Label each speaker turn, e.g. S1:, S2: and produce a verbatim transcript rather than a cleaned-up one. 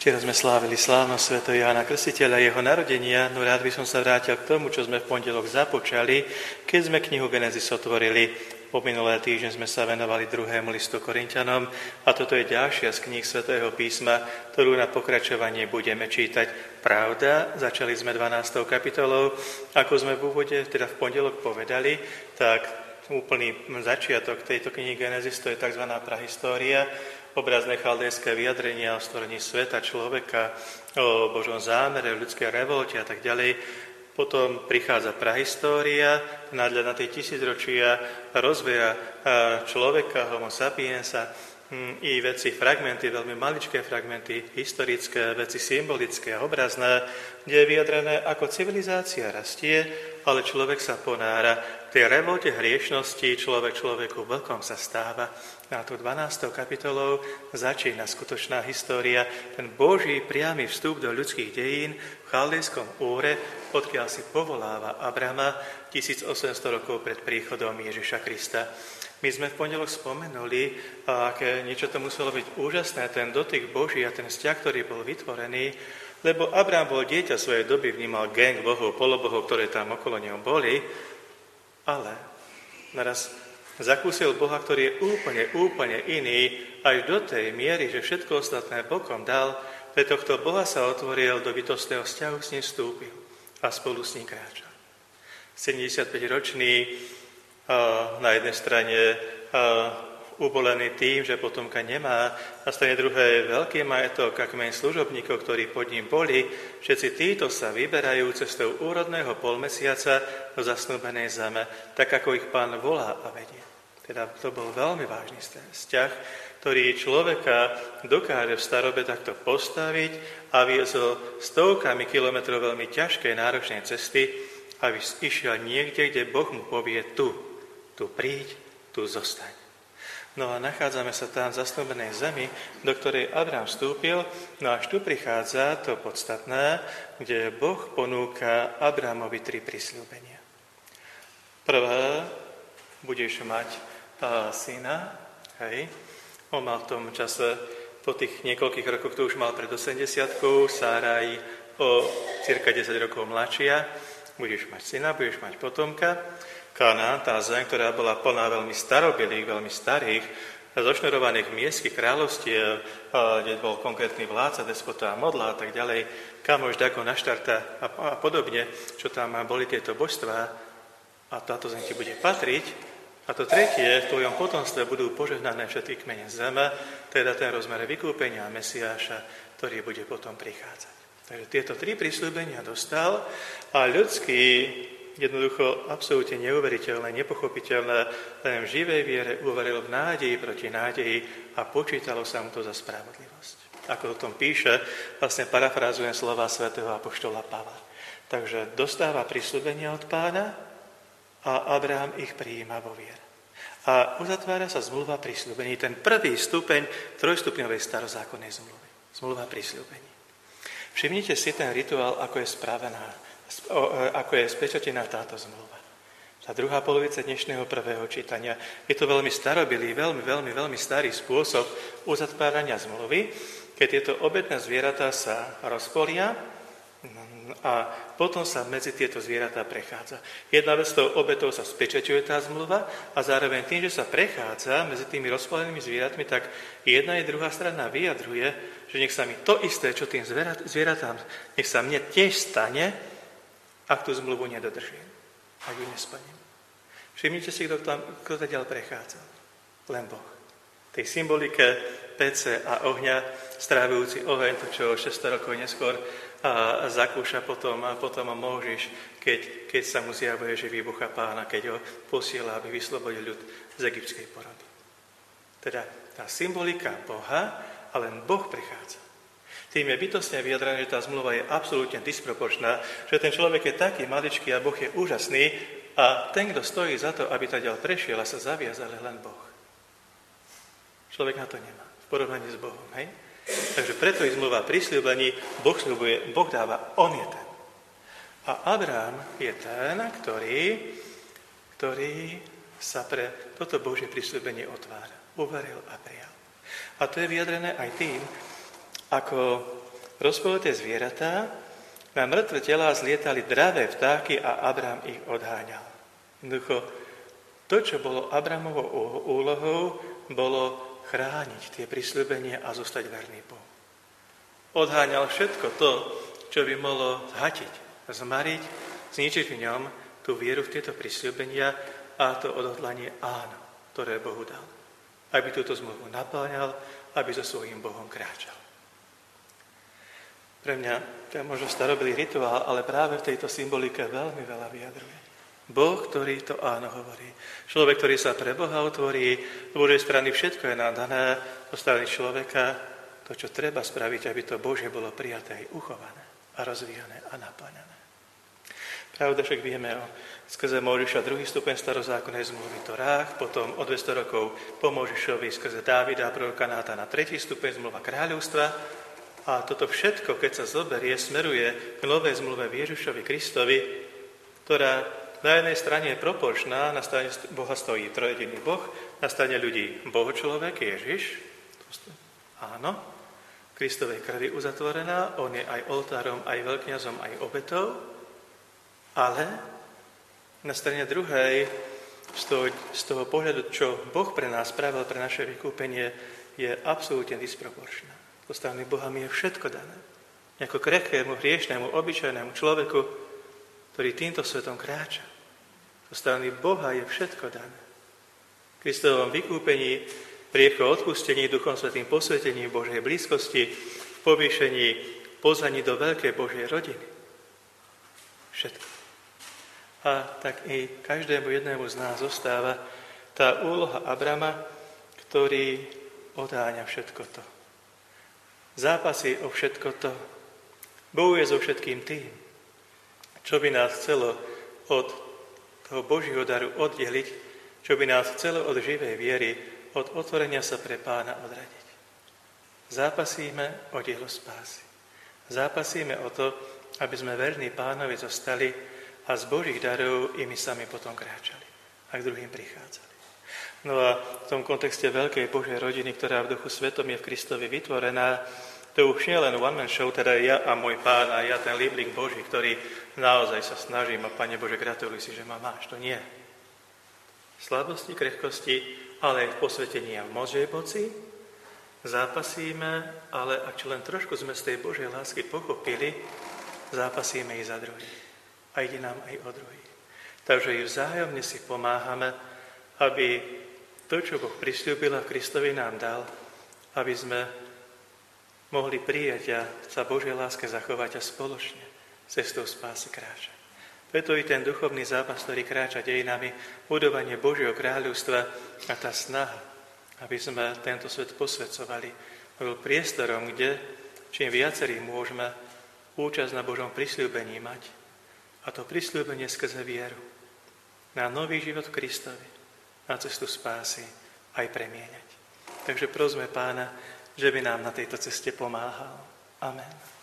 S1: Včera sme slávili slávnosť svätého Jána Krstiteľa, jeho narodenia, no rád by som sa vrátil k tomu, čo sme v pondelok započali, keď sme knihu Genesis otvorili. Po minulé týždeň sme sa venovali druhému listu Korinťanom a toto je ďalšia z kníh svätého písma, ktorú na pokračovanie budeme čítať. Pravda, začali sme dvanástou kapitolou, ako sme v úvode, teda v pondelok povedali, tak úplný začiatok tejto knihy Genesis, to je tzv. Prahistória, obrazné chaldejské vyjadrenia o stvorení sveta, človeka, o Božom zámere, o ľudskej revolte a tak ďalej. Potom prichádza prahistória, nadľad na tie tisícročia rozvoja človeka, homo sapiensa, i veci, fragmenty, veľmi maličké fragmenty, historické, veci symbolické a obrazné, kde je vyjadrené, ako civilizácia rastie, ale človek sa ponára. V tej revolte hriešnosti človek človeku vlkom sa stáva. Na tú dvanástou kapitolou začína skutočná história, ten Boží priamy vstup do ľudských dejín v Chaldejskom Úre, odkiaľ si povoláva Abrama tisícosemsto rokov pred príchodom Ježiša Krista. My sme v pondelok spomenuli, aké niečo to muselo byť úžasné, ten dotyk Boží a ten vzťah, ktorý bol vytvorený, lebo Abrám bol dieťa svojej doby, vnímal gang bohov, polobohov, ktoré tam okolo neho boli, ale naraz zakúsil Boha, ktorý je úplne, úplne iný, až do tej miery, že všetko ostatné bokom dal, pre tohto Boha sa otvoril, do bytostného vzťahu s ním vstúpil a spolu s ním kráčal. sedemdesiatpäťročný na jednej strane ubolený tým, že potomka nemá, na strane druhej veľký majetok a kmeň služobníkov, ktorí pod ním boli, všetci títo sa vyberajú cestou úrodného polmesiaca do zasnúbenej zeme, tak ako ich Pán volá a vedie. Teda to bol veľmi vážny vzťah, ktorý človeka dokáže v starobe takto postaviť a viezol stovkami kilometrov veľmi ťažkej, náročnej cesty, aby išiel niekde, kde Boh mu povie tu, tu príď, tu zostaň. No a nachádzame sa tam v zasnúbenej zemi, do ktorej Abrám vstúpil, no až tu prichádza to podstatné, kde Boh ponúka Abrámovi tri prisľúbenia. Prvé, budeš mať a, syna, hej, on mal v tom čase, po tých niekoľkých rokoch, to už mal pred osemdesiatkou, Sáraj o cirka desať rokov mladšia, budeš mať syna, budeš mať potomka. Kanán, tá zem, ktorá bola plná veľmi starobilých, veľmi starých, zošnurovaných miestských kráľovstiev, kde bol konkrétny vládca, despota a modla a tak ďalej, Kamoš, Dagon, Aštarta a, a podobne, čo tam boli tieto božstvá, a táto zem ti bude patriť. A to tretie, v tvojom potomstve budú požehnané všetky kmene zeme, teda ten rozmer vykúpenia Mesiáša, ktorý bude potom prichádzať. Takže tieto tri prisľúbenia dostal a ľudský, jednoducho absolútne neuveriteľné, nepochopiteľné, len v živej viere uveril v nádeji proti nádeji a počítalo sa mu to za spravodlivosť. Ako o tom píše, vlastne parafrázujem slova svätého apoštola Pavla. Takže dostáva prisľúbenia od Pána a Abraham ich prijíma vo viere. A uzatvára sa zmluva prisľúbení, ten prvý stupeň trojstupňovej starozákonnej zmluvy. Zmluva prisľúbení. Všimnite si ten rituál, ako je spravená, ako je spečatená táto zmluva. Tá druhá polovica dnešného prvého čítania. Je to veľmi starobilý, veľmi, veľmi, veľmi starý spôsob uzatvárania zmluvy, keď tieto obetné zvieratá sa rozpolia a potom sa medzi tieto zvieratá prechádza. Jedna vec, tou obetou sa spečaťuje tá zmluva a zároveň tým, že sa prechádza medzi tými rozpolenými zvieratmi, tak jedna i druhá strana vyjadruje, že nech sa mi to isté, čo tým zvieratám, nech sa mne tiež stane, ak tú zmluvu nedodržím, ak ju nesplním. Všimnite si, kto tam, kto ďalej prechádza. Len Boh. Tej symbolike pece a ohňa, strávujúci oheň, to čo šesťsto rokov neskôr a zakúša potom, a potom Mojžiš, keď, keď sa mu zjavuje, že výbucha Pána, keď ho posiela, aby vyslobodil ľud z egyptskej porody. Teda tá symbolika Boha, a len Boh prichádza. Tým je bytostne vyjadrené, že tá zmluva je absolútne disproporčná, že ten človek je taký maličký a Boh je úžasný a ten, kto stojí za to, aby tá ďal prešiel a sa zaviazal, len Boh. Človek na to nemá, v porovnaní s Bohom, hej? Takže preto je zmluva prisľúbení, Boh sľubuje, Boh dáva, on je ten. A Abrám je ten, ktorý, ktorý sa pre toto Božie prisľúbenie otvára. Uveril a prijal. A to je vyjadrené aj tým, ako rozpoloté zvieratá, na mŕtve telá zlietali dravé vtáky a Abram ich odháňal. Jednoducho, to, čo bolo Abramovou úlohou, bolo chrániť tie prisľúbenia a zostať verný Bohu. Odháňal všetko to, čo by mohlo zhatiť, zmariť, zničiť v ňom tú vieru v tieto prisľúbenia a to odhodlanie áno, ktoré Bohu dal. Aby túto zmluvu naplňal, aby so svojím Bohom kráčal. Pre mňa to je možno starobilý rituál, ale práve v tejto symbolike veľmi veľa vyjadruje. Boh, ktorý to áno hovorí. Človek, ktorý sa pre Boha otvorí, z Božej strany všetko je nám dané, zo strany človeka to, čo treba spraviť, aby to Božie bolo prijaté, uchované a rozvíjané a naplňané. Pravda, však vieme o skrze Mojžiša druhý stupeň starozákonnej zmluvy Torách, potom o dvesto rokov po Mojžišovi skrze Dávida a proroka Nátana tretí stupeň zmluva kráľovstva. A toto všetko, keď sa zoberie, smeruje k novej zmluve v Ježišovi Kristovi, ktorá na jednej strane je proporčná, na strane Boha stojí trojediný Boh, na strane ľudí Boh človek, Ježiš, áno, Kristovej krvi uzatvorená, on je aj oltárom, aj veľkňazom, aj obetou, ale na strane druhej, z toho, z toho pohľadu, čo Boh pre nás spravil, pre naše vykúpenie, je absolútne disproporčná. Zo strany Boha mi je všetko dané. Ako krehkému, hriešnemu, obyčajnému človeku, ktorý týmto svetom kráča. Zo strany Boha je všetko dané. V Kristovom vykúpení, priecho odpustení, Duchom Svätým posvetení, v Božej blízkosti, v povýšení, poznaní do veľkej Božej rodiny. Všetko. A tak i každému jednému z nás zostáva tá úloha Abrama, ktorý odháňa všetko to. Zápasí o všetko to. Bojuje so všetkým tým, čo by nás chcelo od toho Božieho daru oddeliť, čo by nás chcelo od živej viery, od otvorenia sa pre Pána odradiť. Zápasíme o dielo spásy. Zápasíme o to, aby sme verní Pánovi zostali a z Božích darov i my sami potom kráčali a k druhým prichádzali. No a v tom kontexte veľkej Božej rodiny, ktorá v Duchu Svetom je v Kristovi vytvorená, to už nie len one man show, teda ja a môj Pán a ja ten líblik Boží, ktorý naozaj sa snažím a Pane Bože, gratuluj si, že ma máš. To nie. Slabosti, krehkosti, ale aj v posvetení a v Božej moci zápasíme, ale ak čo len trošku sme z tej Božej lásky pochopili, zápasíme i za druhých. A ide nám aj o druhých. Takže i vzájomne si pomáhame, aby to, čo Boh prisľúbil a Kristovi nám dal, aby sme mohli prijať a sa Božej láske zachovať a spoločne cestou spásy kráčať. Preto i ten duchovný zápas, ktorý kráča dejinami, budovanie Božieho kráľovstva a tá snaha, aby sme tento svet posvedzovali, bol priestorom, kde čím viacerí môžeme účasť na Božom prisľúbení mať. A to prisľúbenie skrze vieru na nový život v Kristovi, na cestu spásy aj premieňať. Takže prosme Pána, že by nám na tejto ceste pomáhal. Amen.